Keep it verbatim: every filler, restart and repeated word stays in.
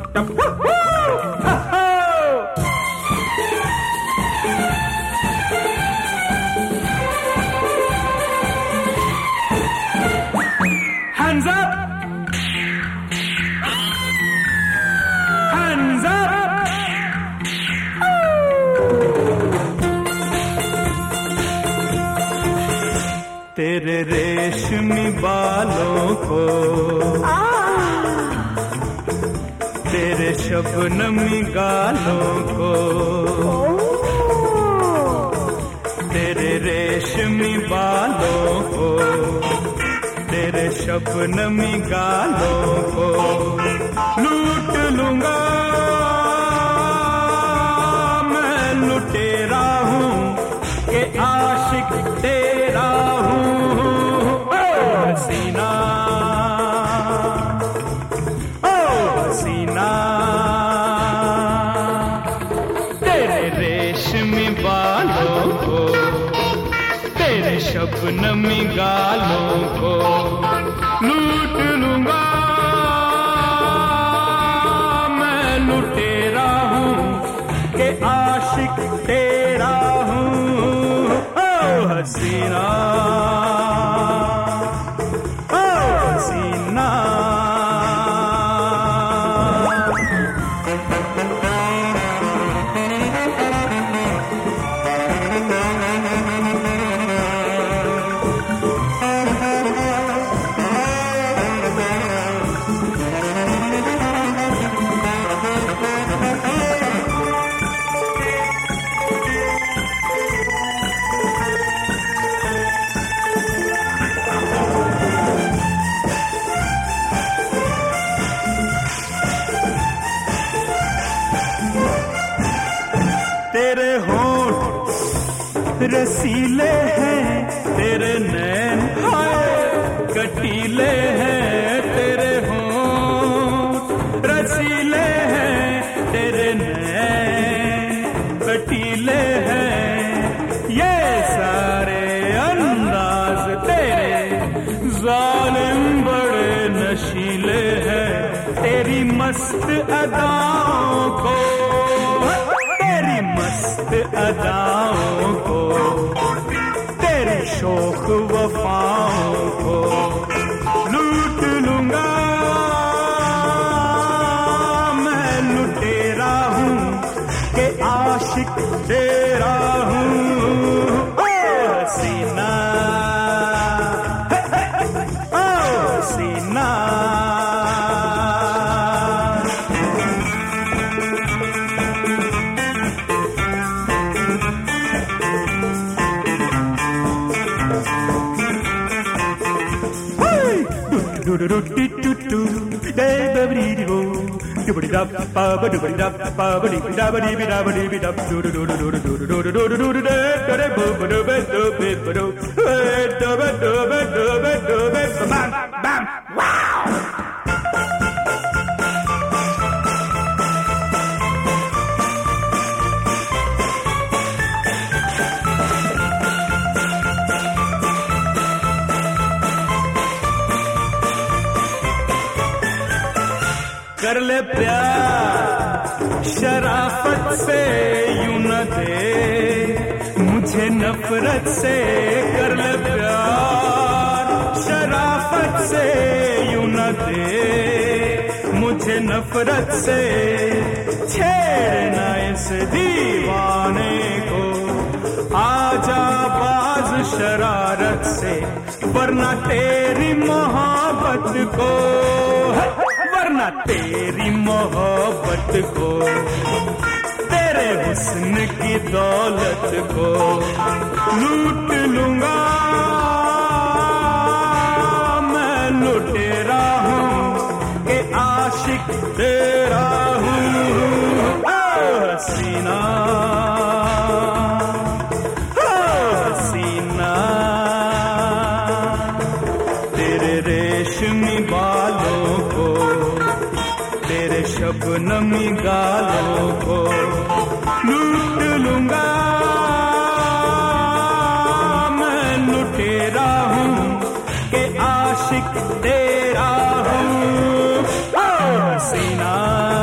Hands up! Hands up! तेरे रेशमी बालों को, तेरे शबनमी गालों को, तेरे रेशमी बालों को, तेरे शबनमी गालों को लूट लूंगा मैं, लुटेरा हूँ कि आशिक तेरा हूँ। ओ हसीना, ओ हसीना, तेरे रेशमी बालों को, तेरे शबनमी गालों को लूट लूंगा मैं, लुटेरा हूँ कि आशिक तेरा हूँ। ओ हसीना, ओ हसीना, तेरे होंठ रसीले हैं, तेरे नैन हाय कटीले हैं, तेरे होंठ रसीले हैं, तेरे नैन कटीले हैं, ये सारे अंदाज तेरे जालिम बड़े नशीले हैं, तेरी मस्त अदाओं को, तेरी मस्त अदाओं को, तेरी शौक वफाओं को लूट लूंगा मैं, लुटेरा हूँ कि आशिक तेरा हूँ। ओ हसीना, ओ हसीना, do do do do do do da ba ba dee do do ba da ba ba do ba da ba ba dee da ba dee da ba dee da do do do do do do do do do do do da da ba ba do ba do ba do do ba do ba do ba do ba bam bam wow. कर ले प्यार शराफत से, यूं न दे मुझे नफरत से, कर ले प्यार शराफत से, यूं न दे मुझे नफरत से, छेड़ना इस दीवाने को, आजा बाज शरारत से, वरना तेरी मोहब्बत को, वरना तेरी मोहब्बत को, तेरे हुस्न की दौलत को लूट लूंगा मैं, लुटेरा हूँ कि आशिक तेरा हूँ। ओ हसीना, ओ हसीना, तेरे रेशमी बालों को, तेरे शबनमी गालों को लूट लूंगा मैं, लुटेरा हूँ कि आशिक तेरा हूँ। ओ हसीना।